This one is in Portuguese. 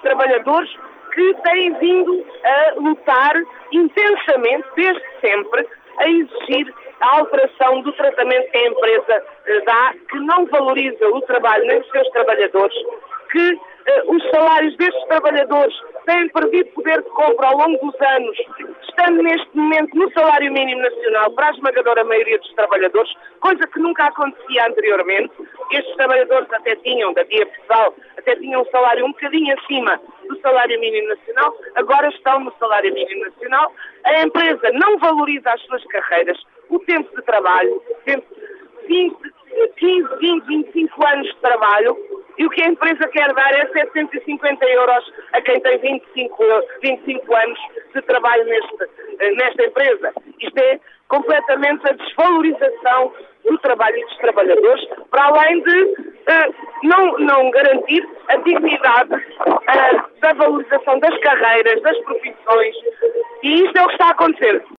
trabalhadores que têm vindo a lutar intensamente, desde sempre, a exigir a alteração do tratamento que a empresa dá, que não valoriza o trabalho nem os seus trabalhadores, que os salários destes trabalhadores têm perdido poder de compra ao longo dos anos, estando neste momento no salário mínimo nacional para a esmagadora maioria dos trabalhadores, coisa que nunca acontecia anteriormente. Estes trabalhadores até tinham, da Via Portugal, até tinham um salário um bocadinho acima do salário mínimo nacional, agora estão no salário mínimo nacional. A empresa não valoriza as suas carreiras, o tempo de trabalho, 15, 20, 25 anos de trabalho, e o que a empresa quer dar é 750 euros a quem tem 25 anos de trabalho nesta empresa. Isto é completamente a desvalorização do trabalho e dos trabalhadores, para além de não garantir a dignidade da valorização das carreiras, das profissões, e isto é o que está a acontecer.